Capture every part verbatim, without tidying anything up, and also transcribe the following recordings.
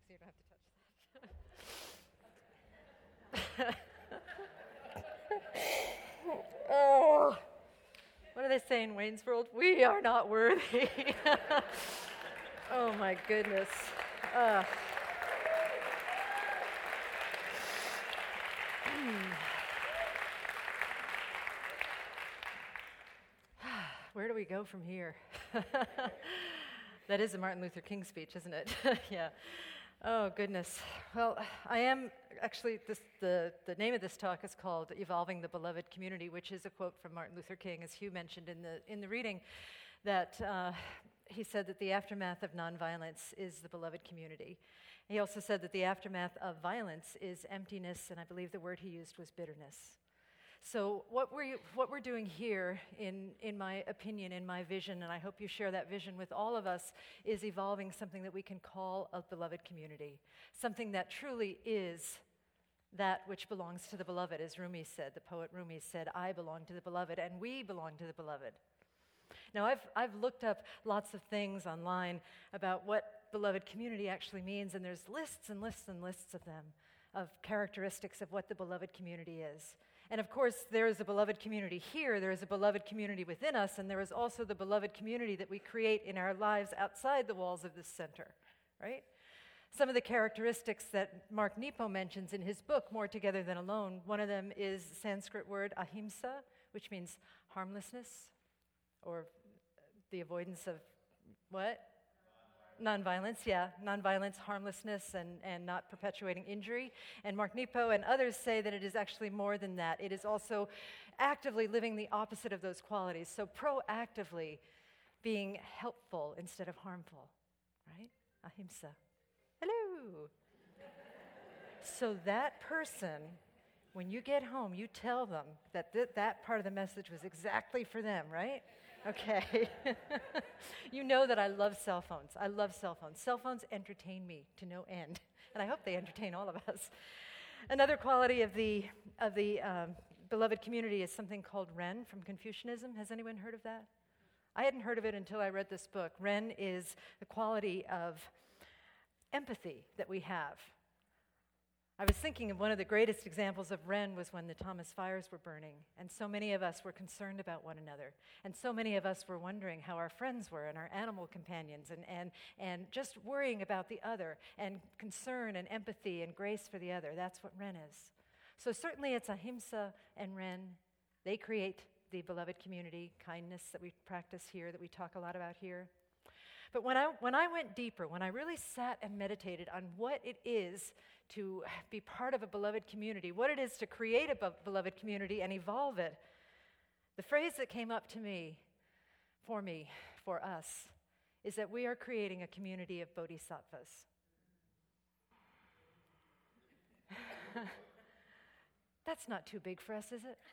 so you don't have to touch that. Oh, what do they say in Wayne's World? We are not worthy. Oh my goodness. Uh. Where do we go from here? That is a Martin Luther King speech, isn't it? Yeah. Oh, goodness. Well, I am, actually, this, the, the name of this talk is called Evolving the Beloved Community, which is a quote from Martin Luther King, as Hugh mentioned in the, in the reading, that uh, he said that the aftermath of nonviolence is the beloved community. He also said that the aftermath of violence is emptiness, and I believe the word he used was bitterness. So what we're, what we're doing here, in, in my opinion, in my vision, and I hope you share that vision with all of us, is evolving something that we can call a beloved community, something that truly is that which belongs to the beloved. As Rumi said, the poet Rumi said, I belong to the beloved, and we belong to the beloved. Now, I've, I've looked up lots of things online about what beloved community actually means, and there's lists and lists and lists of them, of characteristics of what the beloved community is. And of course, there is a beloved community here, there is a beloved community within us, and there is also the beloved community that we create in our lives outside the walls of this center, right? Some of the characteristics that Mark Nepo mentions in his book, More Together Than Alone, one of them is the Sanskrit word ahimsa, which means harmlessness, or the avoidance of what? Nonviolence, yeah, nonviolence, harmlessness, and, and not perpetuating injury. And Mark Nepo and others say that it is actually more than that. It is also actively living the opposite of those qualities. So proactively being helpful instead of harmful, right? Ahimsa. Hello. So that person, when you get home, you tell them that th- that part of the message was exactly for them, right? Okay. You know that I love cell phones. I love cell phones. Cell phones entertain me to no end, and I hope they entertain all of us. Another quality of the of the um, beloved community is something called Ren from Confucianism. Has anyone heard of that? I hadn't heard of it until I read this book. Ren is the quality of empathy that we have. I was thinking of one of the greatest examples of Ren was when the Thomas fires were burning, and so many of us were concerned about one another, and so many of us were wondering how our friends were and our animal companions, and, and, and just worrying about the other, and concern and empathy and grace for the other. That's what Ren is. So certainly it's ahimsa and Ren. They create the beloved community, kindness that we practice here, that we talk a lot about here. But when I, when I went deeper, when I really sat and meditated on what it is to be part of a beloved community, what it is to create a be- beloved community and evolve it, the phrase that came up to me, for me, for us, is that we are creating a community of bodhisattvas. That's not too big for us, is it?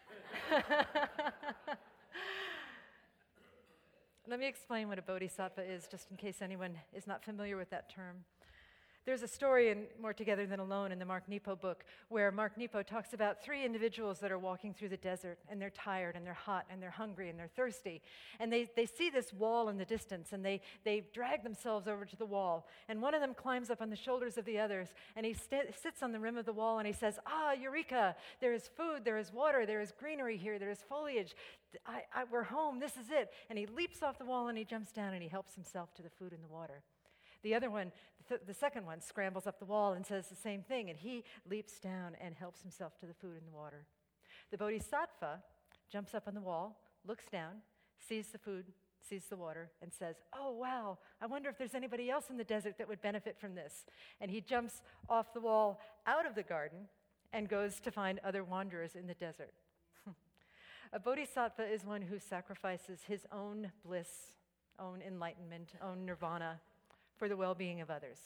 Let me explain what a bodhisattva is, just in case anyone is not familiar with that term. There's a story in More Together Than Alone in the Mark Nepo book where Mark Nepo talks about three individuals that are walking through the desert, and they're tired, and they're hot, and they're hungry, and they're thirsty. And they, they see this wall in the distance, and they, they drag themselves over to the wall. And one of them climbs up on the shoulders of the others, and he st- sits on the rim of the wall, and he says, ah, Eureka, there is food, there is water, there is greenery here, there is foliage. I, I, we're home, this is it. And he leaps off the wall, and he jumps down, and he helps himself to the food and the water. The other one, th- the second one, scrambles up the wall and says the same thing, and he leaps down and helps himself to the food and the water. The bodhisattva jumps up on the wall, looks down, sees the food, sees the water, and says, oh, wow, I wonder if there's anybody else in the desert that would benefit from this. And he jumps off the wall out of the garden and goes to find other wanderers in the desert. A bodhisattva is one who sacrifices his own bliss, own enlightenment, own nirvana, for the well-being of others.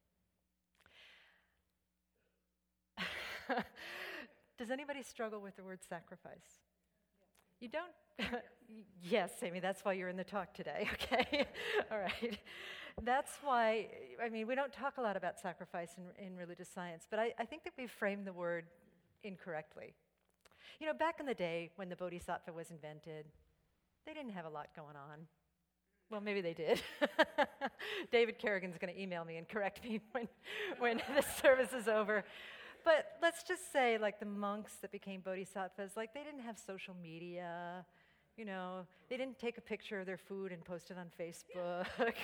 Does anybody struggle with the word sacrifice? You don't? Yes, Amy, that's why you're in the talk today, okay? All right. That's why, I mean, we don't talk a lot about sacrifice in, in religious science, but I, I think that we've framed the word incorrectly. You know, back in the day when the bodhisattva was invented, they didn't have a lot going on. Well, maybe they did. David Kerrigan's going to email me and correct me when, when the service is over. But let's just say, like the monks that became bodhisattvas, like they didn't have social media, you know, they didn't take a picture of their food and post it on Facebook.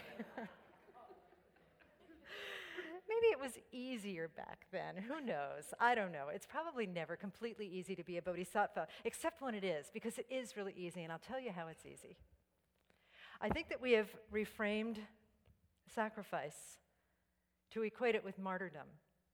Maybe it was easier back then. Who knows? I don't know. It's probably never completely easy to be a bodhisattva, except when it is, because it is really easy, and I'll tell you how it's easy. I think that we have reframed sacrifice to equate it with martyrdom.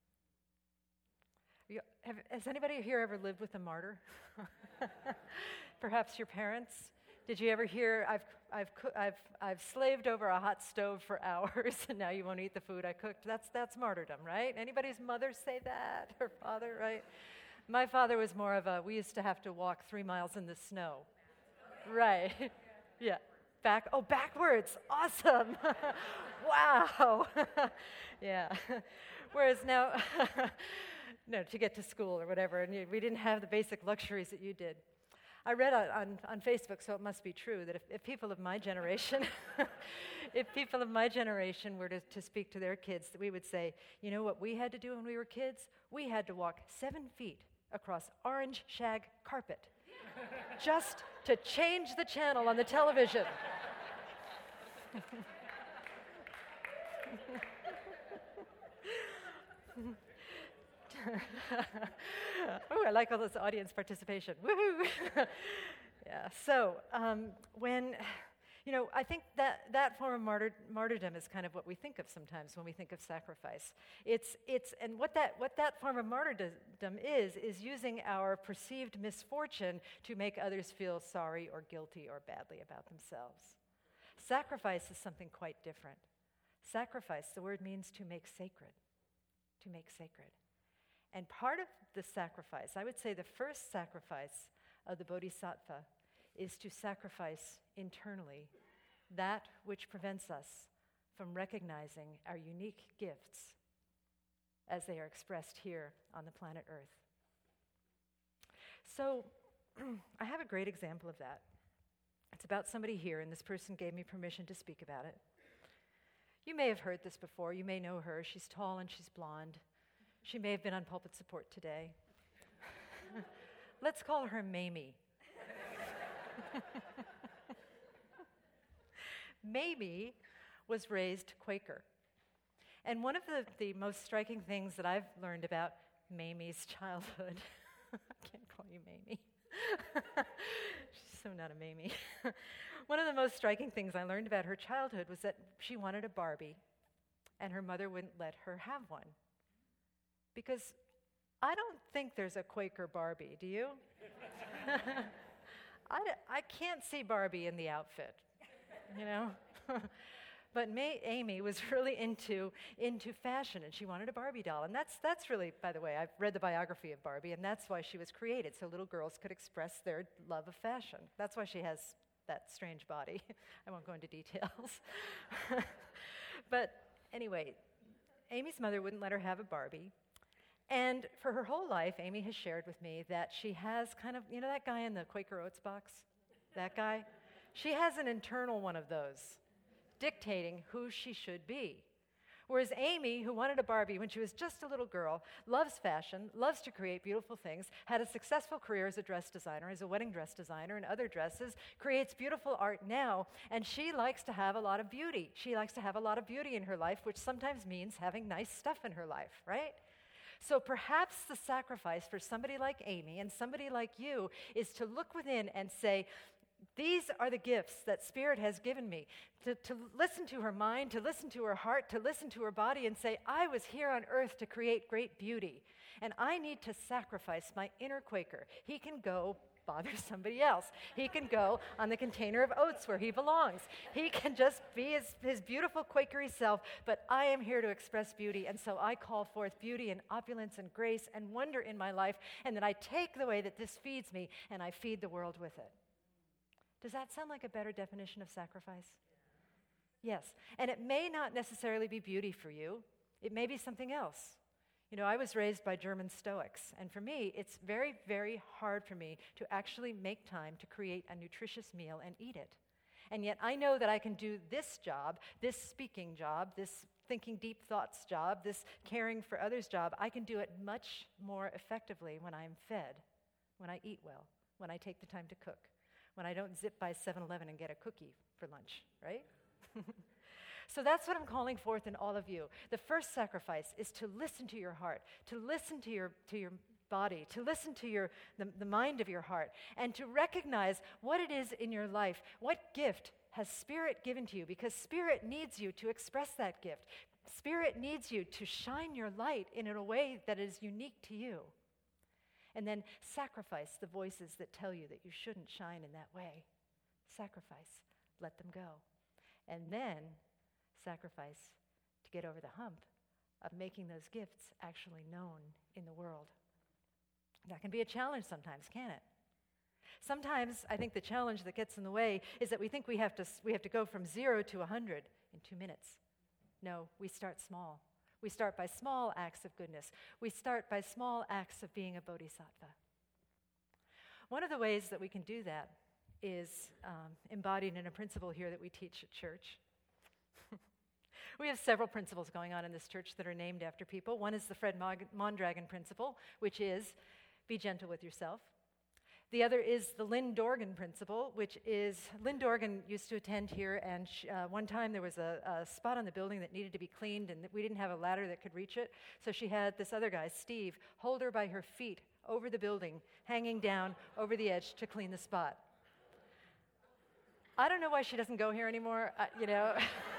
You, have, has anybody here ever lived with a martyr? Perhaps your parents? Did you ever hear, I've, I've, co- I've, I've slaved over a hot stove for hours and now you won't eat the food I cooked? That's, that's martyrdom, right? Anybody's mother say that? Or father, right? My father was more of a, we used to have to walk three miles in the snow. Right. Yeah. Back, oh, backwards. Awesome. Wow. Yeah. Whereas now, no, to get to school or whatever, and you, we didn't have the basic luxuries that you did. I read on, on, on Facebook, so it must be true, that if, if people of my generation, if people of my generation were to, to speak to their kids, that we would say, you know what we had to do when we were kids? We had to walk seven feet across orange shag carpet just to change the channel on the television. Oh, I like all this audience participation. Woohoo! Yeah, so um, when, you know, I think that that form of martyr, martyrdom is kind of what we think of sometimes when we think of sacrifice. It's, it's, and what that, what that form of martyrdom is, is using our perceived misfortune to make others feel sorry or guilty or badly about themselves. Sacrifice is something quite different. Sacrifice, the word means to make sacred, to make sacred. And part of the sacrifice, I would say the first sacrifice of the bodhisattva is to sacrifice internally that which prevents us from recognizing our unique gifts as they are expressed here on the planet Earth. So I have a great example of that. It's about somebody here, and this person gave me permission to speak about it. You may have heard this before. You may know her. She's tall and she's blonde. She may have been on pulpit support today. Let's call her Mamie. Mamie was raised Quaker. And one of the, the most striking things that I've learned about Mamie's childhood, I can't call you Mamie. She's so not a Mamie. One of the most striking things I learned about her childhood was that she wanted a Barbie, and her mother wouldn't let her have one. Because I don't think there's a Quaker Barbie, do you? I, I can't see Barbie in the outfit, you know? But May, Amy was really into, into fashion, and she wanted a Barbie doll. And that's, that's really, by the way, I've read the biography of Barbie, and that's why she was created, so little girls could express their love of fashion. That's why she has that strange body. I won't go into details. But anyway, Amy's mother wouldn't let her have a Barbie. And for her whole life, Amy has shared with me that she has kind of, you know that guy in the Quaker Oats box? That guy? She has an internal one of those, dictating who she should be. Whereas Amy, who wanted a Barbie when she was just a little girl, loves fashion, loves to create beautiful things, had a successful career as a dress designer, as a wedding dress designer and other dresses, creates beautiful art now, and she likes to have a lot of beauty. She likes to have a lot of beauty in her life, which sometimes means having nice stuff in her life, right? So perhaps the sacrifice for somebody like Amy and somebody like you is to look within and say, these are the gifts that Spirit has given me, to, to listen to her mind, to listen to her heart, to listen to her body and say, I was here on earth to create great beauty, and I need to sacrifice my inner Quaker. He can go bother somebody else. He can go on the container of oats where he belongs. He can just be his, his beautiful Quakery self, but I am here to express beauty, and so I call forth beauty and opulence and grace and wonder in my life, and then I take the way that this feeds me, and I feed the world with it. Does that sound like a better definition of sacrifice? Yes, and it may not necessarily be beauty for you. It may be something else. You know, I was raised by German Stoics, and for me, it's very, very hard for me to actually make time to create a nutritious meal and eat it. And yet I know that I can do this job, this speaking job, this thinking deep thoughts job, this caring for others job. I can do it much more effectively when I'm fed, when I eat well, when I take the time to cook, when I don't zip by seven eleven and get a cookie for lunch, right? So that's what I'm calling forth in all of you. The first sacrifice is to listen to your heart, to listen to your to your body, to listen to your the, the mind of your heart, and to recognize what it is in your life. What gift has Spirit given to you? Because Spirit needs you to express that gift. Spirit needs you to shine your light in a way that is unique to you. And then sacrifice the voices that tell you that you shouldn't shine in that way. Sacrifice. Let them go. And then sacrifice to get over the hump of making those gifts actually known in the world. That can be a challenge sometimes, can't it? Sometimes I think the challenge that gets in the way is that we think we have to we have to go from zero to one hundred in two minutes. No, we start small. We start by small acts of goodness. We start by small acts of being a bodhisattva. One of the ways that we can do that is um, embodied in a principle here that we teach at church. We have several principles going on in this church that are named after people. One is the Fred Mondragon principle, which is be gentle with yourself. The other is the Lynn Dorgan principle, which is, Lynn Dorgan used to attend here, and she, uh, one time there was a, a spot on the building that needed to be cleaned, and we didn't have a ladder that could reach it, so she had this other guy, Steve, hold her by her feet over the building, hanging down over the edge to clean the spot. I don't know why she doesn't go here anymore, uh, you know.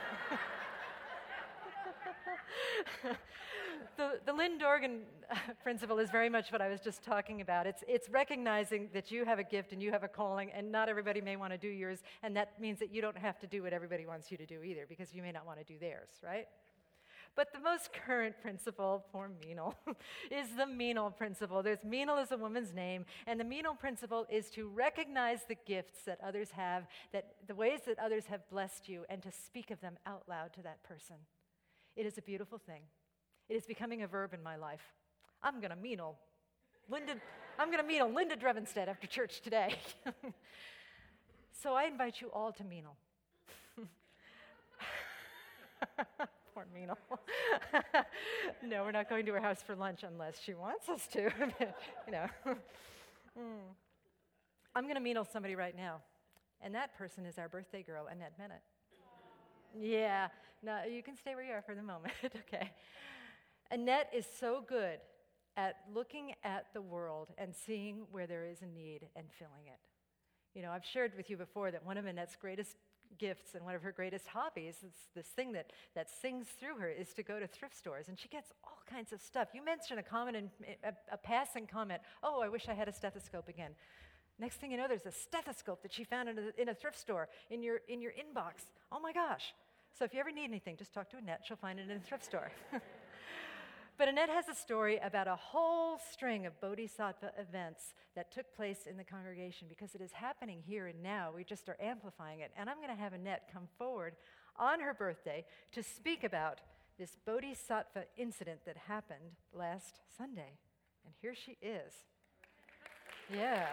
The, the Lynn Dorgan principle is very much what I was just talking about. It's, it's recognizing that you have a gift and you have a calling, and not everybody may want to do yours, and that means that you don't have to do what everybody wants you to do either, because you may not want to do theirs, right? But the most current principle, poor Meenal, is the Meenal principle. There's Meenal is a woman's name, and the Meenal principle is to recognize the gifts that others have, that the ways that others have blessed you, and to speak of them out loud to that person. It is a beautiful thing. It is becoming a verb in my life. I'm going to Meenal Linda. I'm going to Meenal Linda Drevenstedt after church today. So I invite you all to Meenal. Poor Meenal. No, we're not going to her house for lunch unless she wants us to. You know. mm. I'm going to Meenal somebody right now, and that person is our birthday girl, Annette Bennett. Yeah, no, you can stay where you are for the moment, okay. Annette is so good at looking at the world and seeing where there is a need and filling it. You know, I've shared with you before that one of Annette's greatest gifts and one of her greatest hobbies, is this thing that, that sings through her, is to go to thrift stores, and she gets all kinds of stuff. You mentioned a comment, in, a, a passing comment, oh, I wish I had a stethoscope again. Next thing you know, there's a stethoscope that she found in a, in a thrift store in your, in your inbox. Oh my gosh. So if you ever need anything, just talk to Annette. She'll find it in a thrift store. But Annette has a story about a whole string of bodhisattva events that took place in the congregation, because it is happening here and now. We just are amplifying it. And I'm going to have Annette come forward on her birthday to speak about this bodhisattva incident that happened last Sunday. And here she is. Yeah.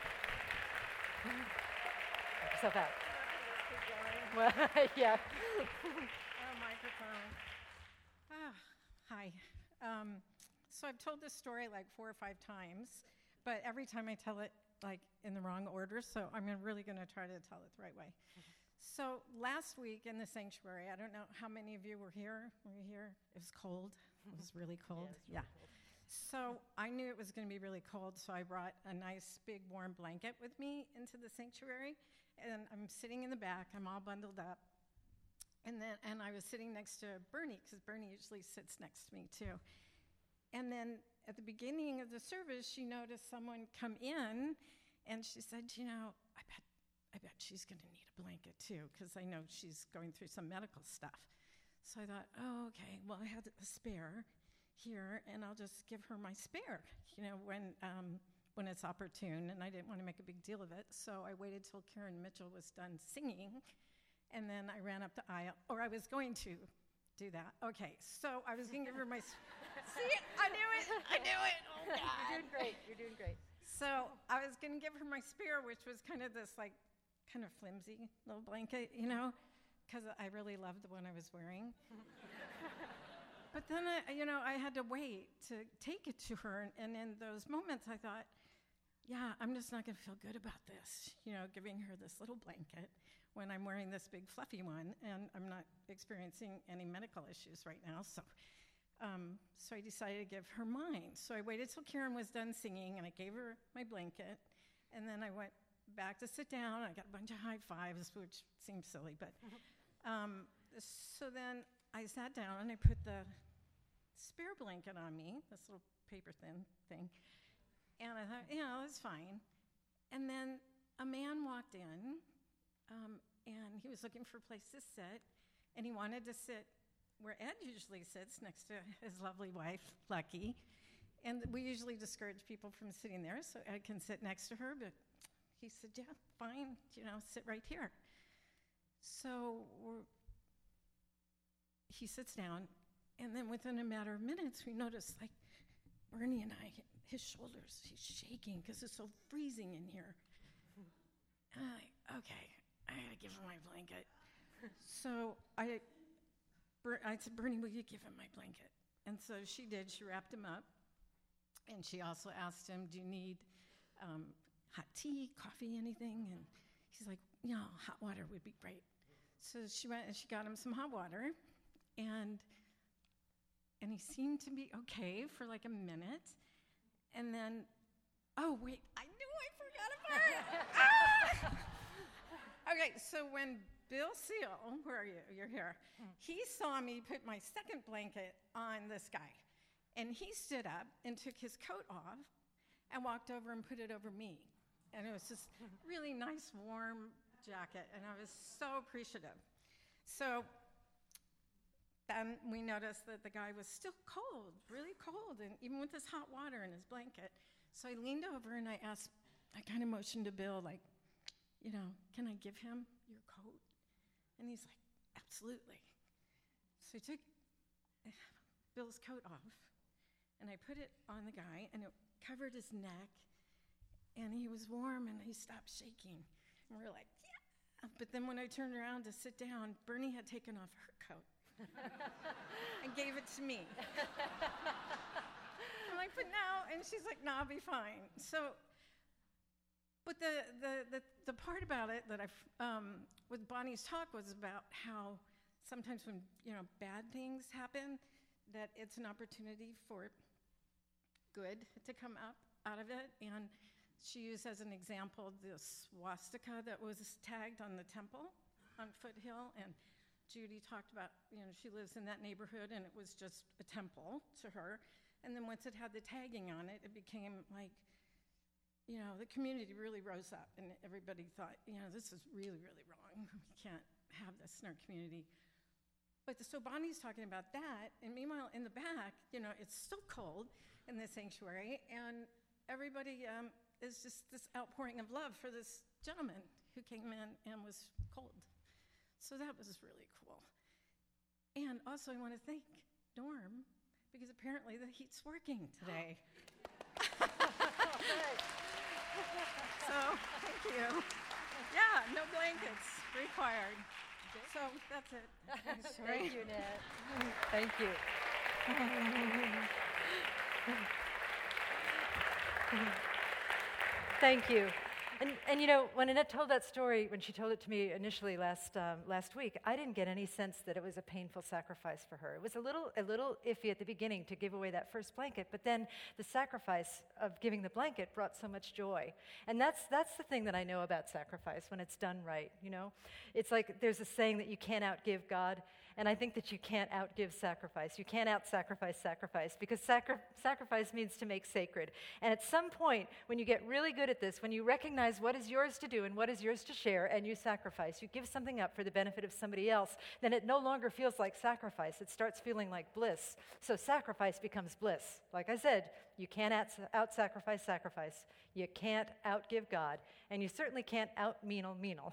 Knock yourself out. Well, yeah. Oh, microphone. Ah, hi. Um, so I've told this story like four or five times, but every time I tell it like in the wrong order, so I'm really going to try to tell it the right way. Mm-hmm. So last week in the sanctuary, I don't know how many of you were here. Were you here? It was cold. It was really cold. Yeah. yeah. Cold. So I knew it was going to be really cold, so I brought a nice big warm blanket with me into the sanctuary, and I'm sitting in the back. I'm all bundled up. And then, and I was sitting next to Bernie, because Bernie usually sits next to me too. And then at the beginning of the service, she noticed someone come in, and she said, you know, I bet, I bet she's going to need a blanket too, because I know she's going through some medical stuff. So I thought, oh, okay, well, I have a spare here, and I'll just give her my spare, you know, when um, when it's opportune, and I didn't want to make a big deal of it. So I waited till Karen Mitchell was done singing, and then I ran up the aisle, or I was going to do that. Okay, so I was going to give her my, see, I knew it, I knew it, oh God. You're doing great, you're doing great. So I was going to give her my spare, which was kind of this like kind of flimsy little blanket, you know, because I really loved the one I was wearing. But then, I, you know, I had to wait to take it to her. And in those moments, I thought, yeah, I'm just not going to feel good about this, you know, giving her this little blanket when I'm wearing this big fluffy one, and I'm not experiencing any medical issues right now. So, um, so I decided to give her mine. So I waited till Karen was done singing, and I gave her my blanket. And then I went back to sit down. I got a bunch of high fives, which seemed silly. But um, so then I sat down, and I put the spare blanket on me, this little paper thin thing. And I thought, yeah, that's fine. And then a man walked in, um, and he was looking for a place to sit, and he wanted to sit where Ed usually sits, next to his lovely wife, Lucky. And we usually discourage people from sitting there, so Ed can sit next to her, but he said, yeah, fine, you know, sit right here. So we're, he sits down, and then within a matter of minutes, we notice, like, Bernie and I, his shoulders, he's shaking because it's so freezing in here. And I'm like, okay, I gotta give him my blanket. So I, Ber- I said, Bernie, will you give him my blanket? And so she did. She wrapped him up, and she also asked him, do you need um, hot tea, coffee, anything? And he's like, you know, hot water would be great. So she went and she got him some hot water, and and he seemed to be okay for like a minute. And then, oh, wait, I knew I forgot a part. ah! Okay, so when Bill Seal, where are you? You're here. Mm. He saw me put my second blanket on this guy. And he stood up and took his coat off and walked over and put it over me. And it was this really nice, warm jacket. And I was so appreciative. So then we noticed that the guy was still cold, really cold, and even with this hot water in his blanket. So I leaned over and I asked, I kind of motioned to Bill, like, you know, can I give him your coat? And he's like, absolutely. So I took Bill's coat off, and I put it on the guy, and it covered his neck, and he was warm, and he stopped shaking. And we were like, yeah. But then when I turned around to sit down, Bernie had taken off her coat. And gave it to me. I'm like, but no, and she's like, no, I'll be fine. So, but the the the, the part about it that I um, with Bonnie's talk was about how sometimes when you know bad things happen, that it's an opportunity for good to come up out of it. And she used as an example the swastika that was tagged on the temple on Foothill, and Judy talked about, you know, she lives in that neighborhood, and it was just a temple to her. And then once it had the tagging on it, it became like, you know, the community really rose up, and everybody thought, you know, this is really, really wrong. We can't have this in our community. But the, so Bonnie's talking about that, and meanwhile, in the back, you know, it's still cold in the sanctuary, and everybody um, is just this outpouring of love for this gentleman who came in and was cold. So that was really cool. And also, I want to thank Norm, because apparently the heat's working today. So, thank you. Yeah, no blankets required. So, that's it. Thank you, Nat. Thank you. Thank you. And, and you know, when Annette told that story, when she told it to me initially last um, last week, I didn't get any sense that it was a painful sacrifice for her. It was a little a little iffy at the beginning to give away that first blanket, but then the sacrifice of giving the blanket brought so much joy. And that's that's the thing that I know about sacrifice when it's done right, you know? It's like there's a saying that you can't outgive God, and I think that you can't outgive sacrifice. You can't out-sacrifice sacrifice, because sacri- sacrifice means to make sacred. And at some point, when you get really good at this, when you recognize what is yours to do and what is yours to share, and you sacrifice, you give something up for the benefit of somebody else, then it no longer feels like sacrifice. It starts feeling like bliss. So sacrifice becomes bliss. Like I said, you can't out-sacrifice sacrifice. You can't outgive God. And you certainly can't out-meanal meanal.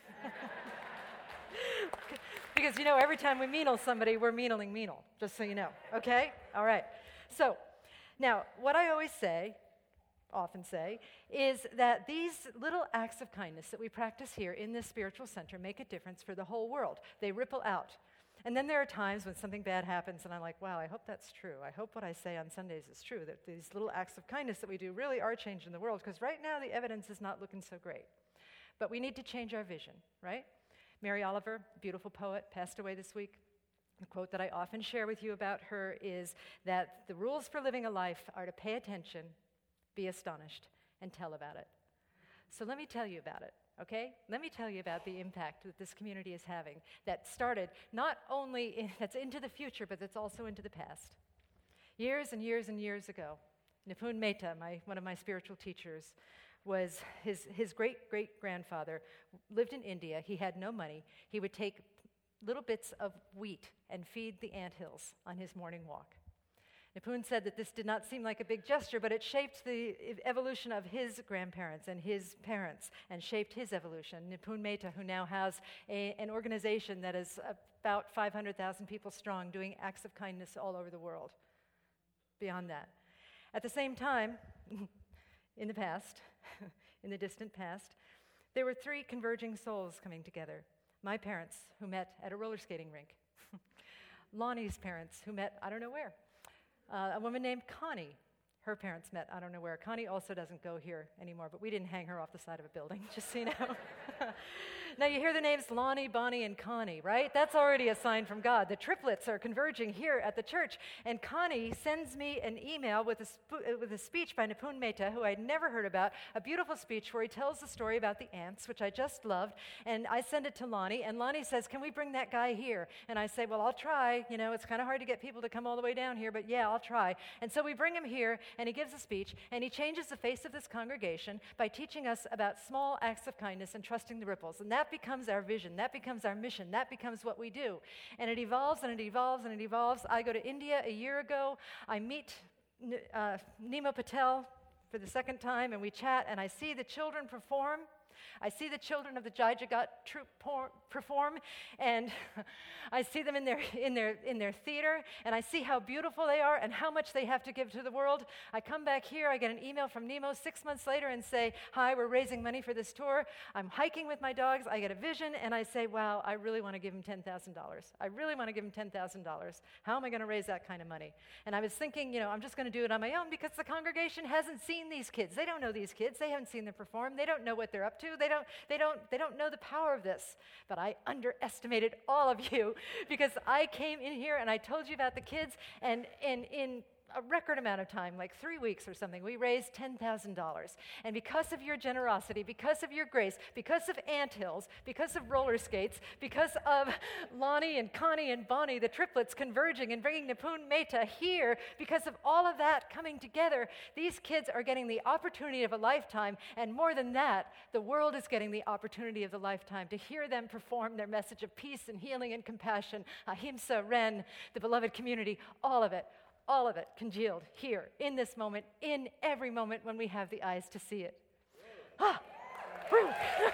Because, you know, every time we meanal somebody, we're meanaling meanal, just so you know, okay? All right. So, now, what I always say, often say, is that these little acts of kindness that we practice here in this spiritual center make a difference for the whole world. They ripple out. And then there are times when something bad happens and I'm like, wow, I hope that's true. I hope what I say on Sundays is true, that these little acts of kindness that we do really are changing the world, because right now the evidence is not looking so great. But we need to change our vision, right? Mary Oliver, beautiful poet, passed away this week. The quote that I often share with you about her is that the rules for living a life are to pay attention, be astonished, and tell about it. So let me tell you about it, okay? Let me tell you about the impact that this community is having that started not only in, that's into the future, but that's also into the past. Years and years and years ago, Nipun Mehta, my, one of my spiritual teachers, was his, his great-great-grandfather lived in India. He had no money. He would take little bits of wheat and feed the anthills on his morning walk. Nipun said that this did not seem like a big gesture, but it shaped the evolution of his grandparents and his parents and shaped his evolution. Nipun Mehta, who now has a, an organization that is about five hundred thousand people strong, doing acts of kindness all over the world. Beyond that. At the same time, in the past, in the distant past, there were three converging souls coming together. My parents, who met at a roller skating rink. Lonnie's parents, who met I don't know where. Uh, a woman named Connie, her parents met I don't know where. Connie also doesn't go here anymore, but we didn't hang her off the side of a building, just so you know. Now you hear the names Lonnie, Bonnie, and Connie, right? That's already a sign from God. The triplets are converging here at the church. And Connie sends me an email with a, sp- with a speech by Nipun Mehta, who I'd never heard about, a beautiful speech where he tells the story about the ants, which I just loved. And I send it to Lonnie, and Lonnie says, can we bring that guy here? And I say, well, I'll try. You know, it's kind of hard to get people to come all the way down here, but yeah, I'll try. And so we bring him here, and he gives a speech, and he changes the face of this congregation by teaching us about small acts of kindness and trusting the ripples. And that becomes our vision. That becomes our mission. That becomes what we do. And it evolves and it evolves and it evolves. I go to India a year ago. I meet uh, Nimo Patel for the second time, and we chat, and I see the children perform. I see the children of the Jai Jagat troupe por- perform, and I see them in their, in, their, in their theater, and I see how beautiful they are and how much they have to give to the world. I come back here, I get an email from Nemo six months later and say, hi, we're raising money for this tour. I'm hiking with my dogs, I get a vision, and I say, wow, I really want to give him ten thousand dollars. I really want to give him ten thousand dollars. How am I going to raise that kind of money? And I was thinking, you know, I'm just going to do it on my own because the congregation hasn't seen these kids. They don't know these kids. They haven't seen them perform. They don't know what they're up to. They don't, they don't, they don't know the power of this. But I underestimated all of you because I came in here and I told you about the kids, and, and in a record amount of time, like three weeks or something, we raised ten thousand dollars. And because of your generosity, because of your grace, because of anthills, because of roller skates, because of Lonnie and Connie and Bonnie, the triplets converging and bringing Nipun Mehta here, because of all of that coming together, these kids are getting the opportunity of a lifetime. And more than that, the world is getting the opportunity of the lifetime to hear them perform their message of peace and healing and compassion, Ahimsa, Ren, the beloved community, all of it. All of it congealed here, in this moment, in every moment when we have the eyes to see it. Ah, whew.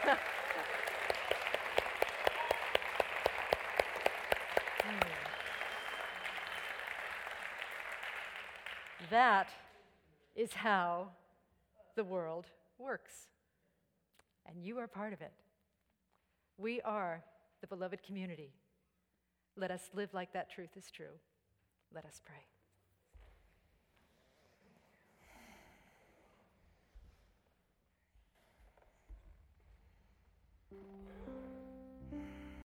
That is how the world works. And you are part of it. We are the beloved community. Let us live like that truth is true. Let us pray.